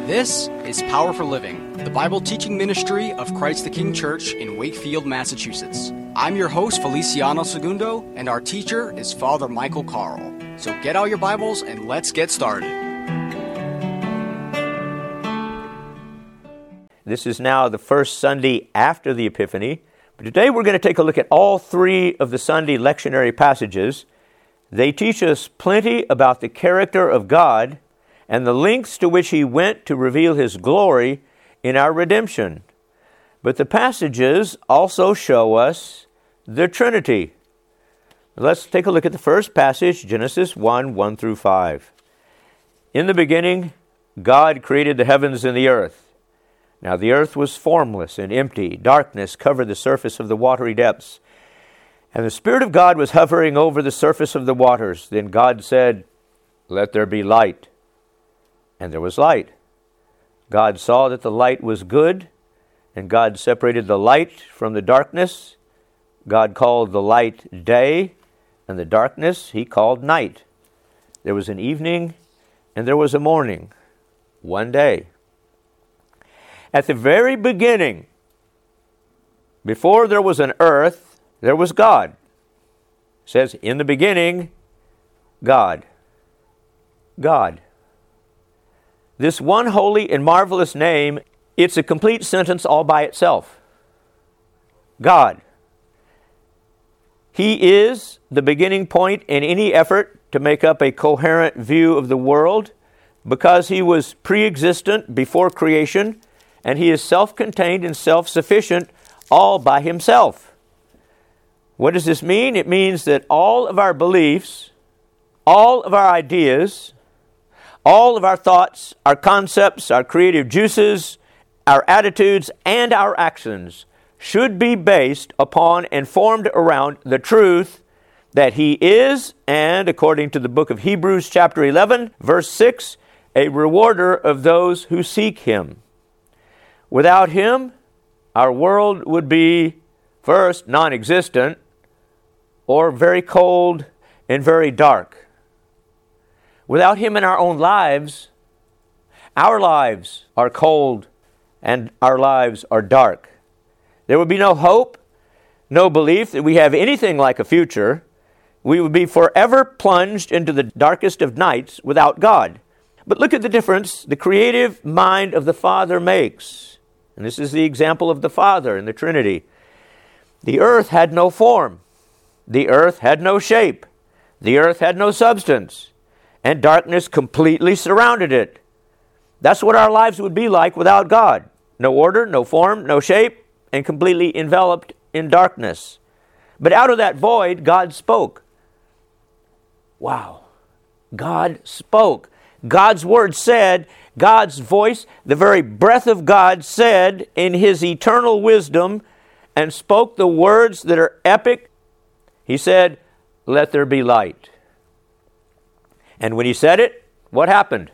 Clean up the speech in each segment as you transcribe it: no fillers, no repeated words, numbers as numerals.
This is Power for Living, the Bible teaching ministry of Christ the King Church in Wakefield, Massachusetts. I'm your host, Feliciano Segundo, and our teacher is Father Michael Carl. So get out your Bibles and let's get started. This is now the first Sunday after the Epiphany. But today we're going to take a look at all three of the Sunday lectionary passages. They teach us plenty about the character of God and the lengths to which He went to reveal His glory in our redemption. But the passages also show us the Trinity. Let's take a look at the first passage, Genesis 1 through 5. In the beginning, God created the heavens and the earth. Now the earth was formless and empty. Darkness covered the surface of the watery depths. And the Spirit of God was hovering over the surface of the waters. Then God said, "Let there be light." And there was light. God saw that the light was good, and God separated the light from the darkness. God called the light day, and the darkness He called night. There was an evening, and there was a morning, one day. At the very beginning, before there was an earth, there was God. It says, in the beginning, God. God. This one holy and marvelous name, it's a complete sentence all by itself. God. He is the beginning point in any effort to make up a coherent view of the world because He was pre-existent before creation, and He is self-contained and self-sufficient all by Himself. What does this mean? It means that all of our beliefs, all of our ideas, all of our thoughts, our concepts, our creative juices, our attitudes, and our actions should be based upon and formed around the truth that He is, and according to the book of Hebrews chapter 11, verse 6, a rewarder of those who seek Him. Without Him, our world would be, first, non-existent, or very cold and very dark. Without Him in our own lives, our lives are cold and our lives are dark. There would be no hope, no belief that we have anything like a future. We would be forever plunged into the darkest of nights without God. But look at the difference the creative mind of the Father makes. And this is the example of the Father in the Trinity. The earth had no form. The earth had no shape. The earth had no substance. And darkness completely surrounded it. That's what our lives would be like without God. No order, no form, no shape, and completely enveloped in darkness. But out of that void, God spoke. Wow. God spoke. God's word said, God's voice, the very breath of God said in His eternal wisdom and spoke the words that are epic. He said, "Let there be light." And when He said it, what happened?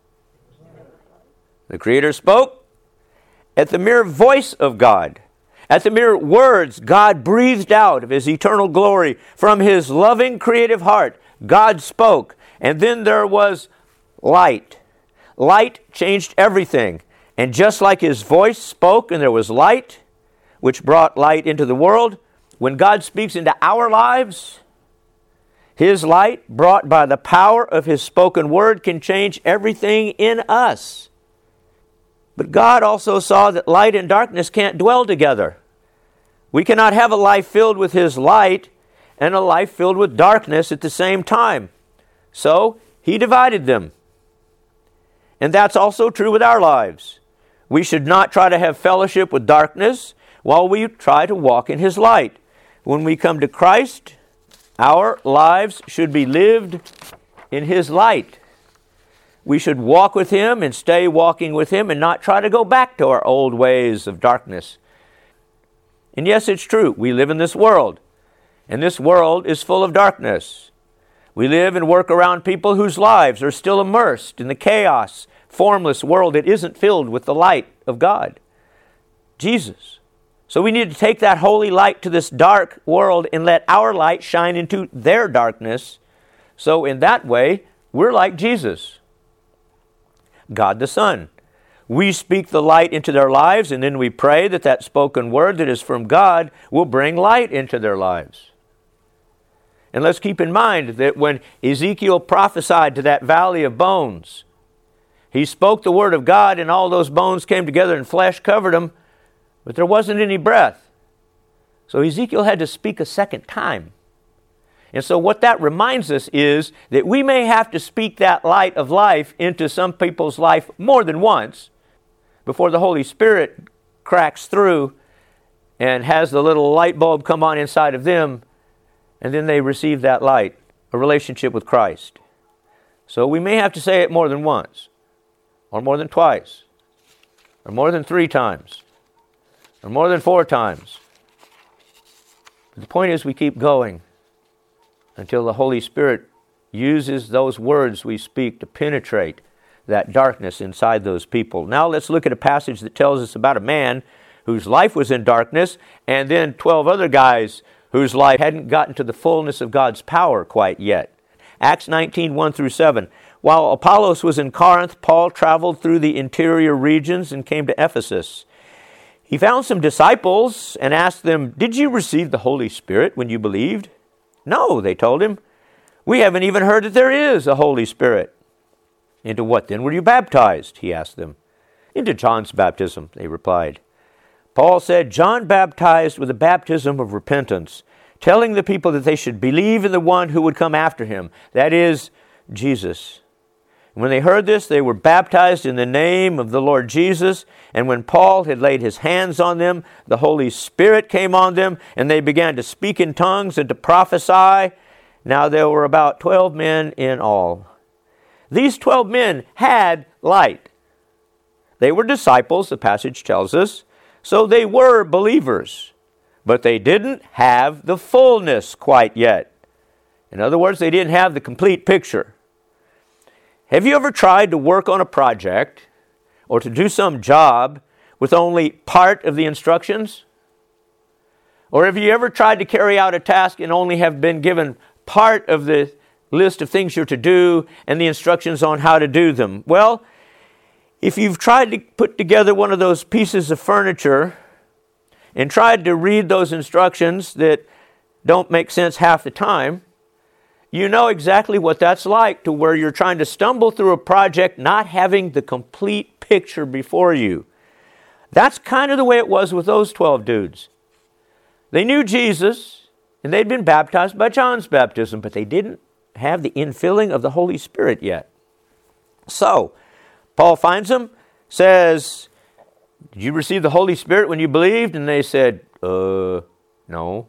The Creator spoke. At the mere voice of God, at the mere words God breathed out of His eternal glory from His loving creative heart, God spoke. And then there was light. Light changed everything. And just like His voice spoke and there was light, which brought light into the world, when God speaks into our lives, His light, brought by the power of His spoken word, can change everything in us. But God also saw that light and darkness can't dwell together. We cannot have a life filled with His light and a life filled with darkness at the same time. So He divided them. And that's also true with our lives. We should not try to have fellowship with darkness while we try to walk in His light. When we come to Christ, our lives should be lived in His light. We should walk with Him and stay walking with Him and not try to go back to our old ways of darkness. And yes, it's true. We live in this world, and this world is full of darkness. We live and work around people whose lives are still immersed in the chaos, formless world that isn't filled with the light of God, Jesus. So we need to take that holy light to this dark world and let our light shine into their darkness. So in that way, we're like Jesus. God the Son. We speak the light into their lives, and then we pray that that spoken word that is from God will bring light into their lives. And let's keep in mind that when Ezekiel prophesied to that valley of bones, he spoke the word of God, and all those bones came together and flesh covered them, but there wasn't any breath. So Ezekiel had to speak a second time. And so what that reminds us is that we may have to speak that light of life into some people's life more than once before the Holy Spirit cracks through and has the little light bulb come on inside of them, and then they receive that light, a relationship with Christ. So we may have to say it more than once, or more than twice, or more than 3 times, or more than 4 times. But the point is we keep going until the Holy Spirit uses those words we speak to penetrate that darkness inside those people. Now let's look at a passage that tells us about a man whose life was in darkness, and then 12 other guys whose life hadn't gotten to the fullness of God's power quite yet. Acts 19, 1 through 7. While Apollos was in Corinth, Paul traveled through the interior regions and came to Ephesus. He found some disciples and asked them, "Did you receive the Holy Spirit when you believed?" "No," they told him. "We haven't even heard that there is a Holy Spirit." "Into what then were you baptized?" he asked them. "Into John's baptism," they replied. Paul said, "John baptized with a baptism of repentance, telling the people that they should believe in the one who would come after him, that is, Jesus." When they heard this, they were baptized in the name of the Lord Jesus. And when Paul had laid his hands on them, the Holy Spirit came on them, and they began to speak in tongues and to prophesy. Now there were about 12 men in all. These 12 men had light. They were disciples, the passage tells us, so they were believers, but they didn't have the fullness quite yet. In other words, they didn't have the complete picture. Have you ever tried to work on a project or to do some job with only part of the instructions? Or have you ever tried to carry out a task and only have been given part of the list of things you're to do and the instructions on how to do them? Well, if you've tried to put together one of those pieces of furniture and tried to read those instructions that don't make sense half the time, you know exactly what that's like, to where you're trying to stumble through a project not having the complete picture before you. That's kind of the way it was with those 12 dudes. They knew Jesus, and they'd been baptized by John's baptism, but they didn't have the infilling of the Holy Spirit yet. So, Paul finds them, says, "Did you receive the Holy Spirit when you believed?" And they said, no.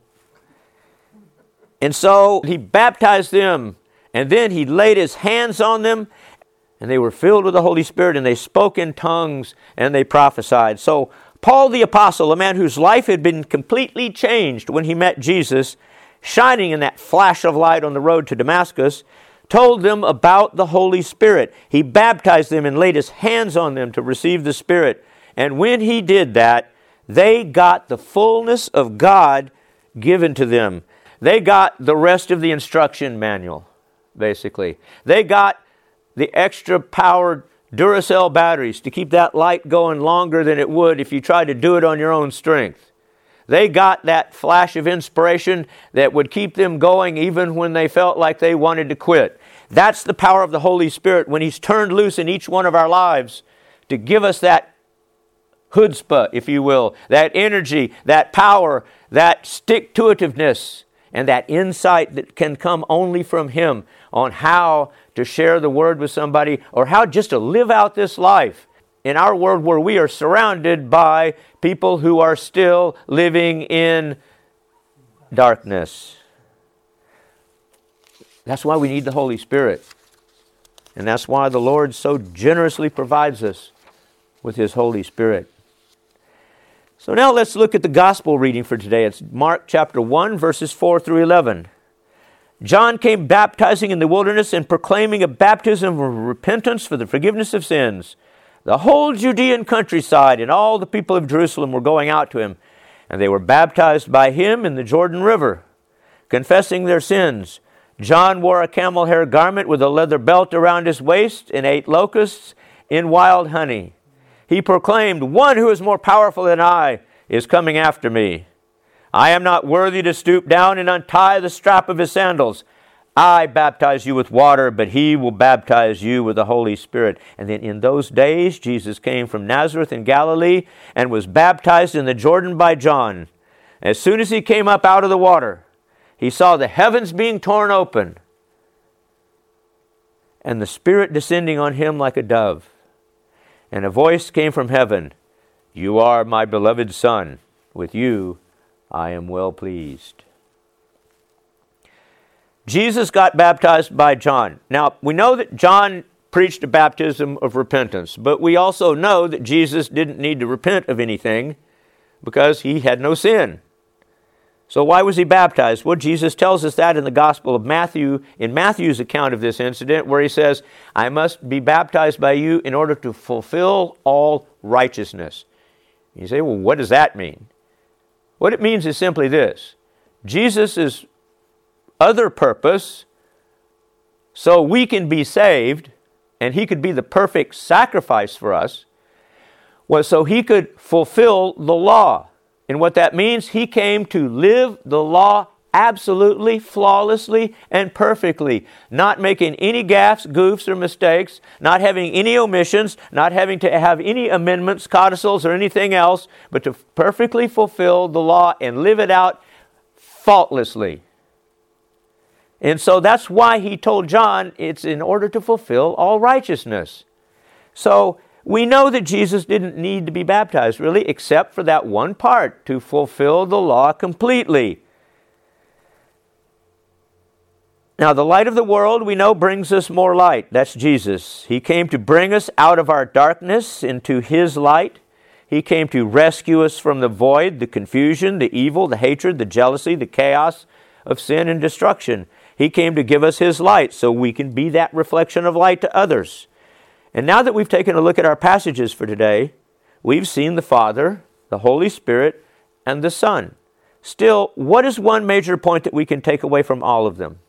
And so he baptized them, and then he laid his hands on them, and they were filled with the Holy Spirit, and they spoke in tongues, and they prophesied. So Paul the Apostle, a man whose life had been completely changed when he met Jesus, shining in that flash of light on the road to Damascus, told them about the Holy Spirit. He baptized them and laid his hands on them to receive the Spirit. And when he did that, they got the fullness of God given to them. They got the rest of the instruction manual, basically. They got the extra powered Duracell batteries to keep that light going longer than it would if you tried to do it on your own strength. They got that flash of inspiration that would keep them going even when they felt like they wanted to quit. That's the power of the Holy Spirit when He's turned loose in each one of our lives to give us that chutzpah, if you will, that energy, that power, that stick-to-itiveness, and that insight that can come only from Him on how to share the Word with somebody or how just to live out this life in our world where we are surrounded by people who are still living in darkness. That's why we need the Holy Spirit. And that's why the Lord so generously provides us with His Holy Spirit. So now let's look at the gospel reading for today. It's Mark chapter 1, verses 4 through 11. John came baptizing in the wilderness and proclaiming a baptism of repentance for the forgiveness of sins. The whole Judean countryside and all the people of Jerusalem were going out to him, and they were baptized by him in the Jordan River, confessing their sins. John wore a camel hair garment with a leather belt around his waist and ate locusts in wild honey. he proclaimed, "One who is more powerful than I is coming after me. I am not worthy to stoop down and untie the strap of his sandals. I baptize you with water, but he will baptize you with the Holy Spirit." And then in those days, Jesus came from Nazareth in Galilee and was baptized in the Jordan by John. As soon as he came up out of the water, he saw the heavens being torn open and the Spirit descending on him like a dove. And a voice came from heaven, "You are my beloved Son. With you I am well pleased." Jesus got baptized by John. Now, we know that John preached a baptism of repentance, but we also know that Jesus didn't need to repent of anything because he had no sin. So why was he baptized? Well, Jesus tells us that in the Gospel of Matthew, in Matthew's account of this incident, where he says, "I must be baptized by you in order to fulfill all righteousness." You say, well, what does that mean? What it means is simply this: Jesus' other purpose, so we can be saved, and he could be the perfect sacrifice for us, was so he could fulfill the law. And what that means, he came to live the law absolutely, flawlessly, and perfectly, not making any gaffes, goofs, or mistakes, not having any omissions, not having to have any amendments, codicils, or anything else, but to perfectly fulfill the law and live it out faultlessly. And so that's why he told John it's in order to fulfill all righteousness. So we know that Jesus didn't need to be baptized, really, except for that one part, to fulfill the law completely. Now, the light of the world, we know, brings us more light. That's Jesus. He came to bring us out of our darkness into his light. He came to rescue us from the void, the confusion, the evil, the hatred, the jealousy, the chaos of sin and destruction. He came to give us his light so we can be that reflection of light to others. And now that we've taken a look at our passages for today, we've seen the Father, the Holy Spirit, and the Son. Still, what is one major point that we can take away from all of them?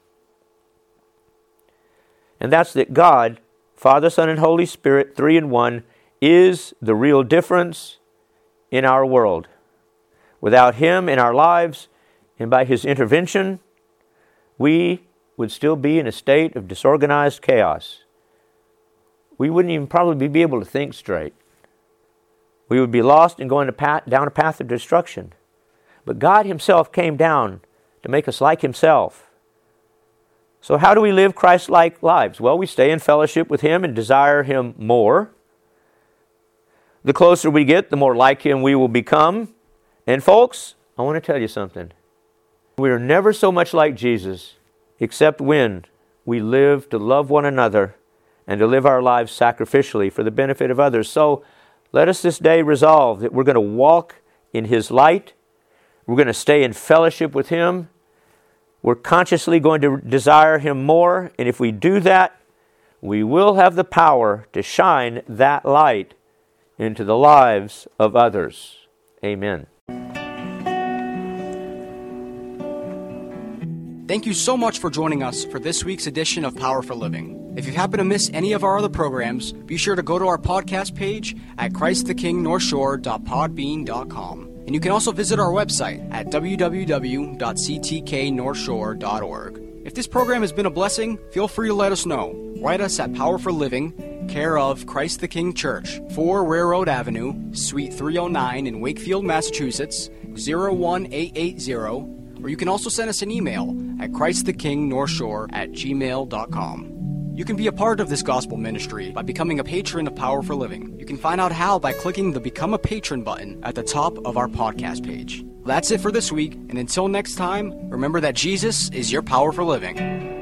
And that's that God, Father, Son, and Holy Spirit, three in one, is the real difference in our world. Without him in our lives, and by his intervention, we would still be in a state of disorganized chaos. We wouldn't even probably be able to think straight. We would be lost and going down a path of destruction. But God himself came down to make us like himself. So how do we live Christ-like lives? Well, we stay in fellowship with him and desire him more. The closer we get, the more like him we will become. And folks, I want to tell you something. We are never so much like Jesus except when we live to love one another and to live our lives sacrificially for the benefit of others. So let us this day resolve that we're going to walk in his light. We're going to stay in fellowship with him. We're consciously going to desire him more. And if we do that, we will have the power to shine that light into the lives of others. Amen. Thank you so much for joining us for this week's edition of Power for Living. If you happen to miss any of our other programs, be sure to go to our podcast page at ChristTheKingNorthshore.podbean.com. And you can also visit our website at www.ctknorthshore.org. If this program has been a blessing, feel free to let us know. Write us at Power for Living, care of Christ the King Church, 4 Railroad Avenue, Suite 309 in Wakefield, Massachusetts, 01880. Or you can also send us an email at ChristTheKingNorthshore@gmail.com. You can be a part of this gospel ministry by becoming a patron of Power for Living. You can find out how by clicking the Become a Patron button at the top of our podcast page. That's it for this week, and until next time, remember that Jesus is your power for living.